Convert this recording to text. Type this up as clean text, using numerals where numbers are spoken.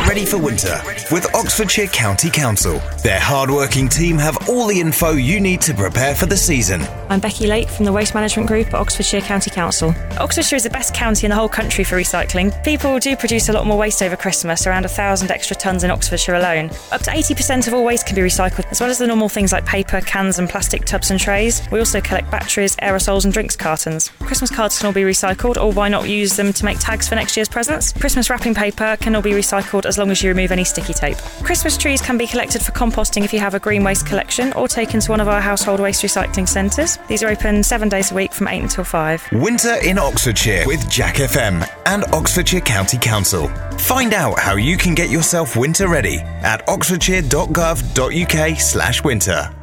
ready for winter with Oxfordshire County Council. Their hard-working team have all the info you need to prepare for the season. I'm Becky Lake from the Waste Management Group at Oxfordshire County Council. Oxfordshire is the best county in the whole country for recycling. People do produce a lot more waste over Christmas, around 1,000 extra tonnes in Oxfordshire alone. Up to 80% of all waste can be recycled, as well as the normal things like paper, cans and plastic tubs and trays. We also collect batteries, aerosols and drinks cartons. Christmas cards can all be recycled, or why not use them to make tags for next year's presents? Christmas wrapping paper can all be recycled as long as you remove any sticky tape. Christmas trees can be collected for composting if you have a green waste collection, or taken to one of our household waste recycling centres. These are open 7 days a week from 8 until 5. Winter in Oxfordshire with Jack FM and Oxfordshire County Council. Find out how you can get yourself winter ready at oxfordshire.gov.uk/winter.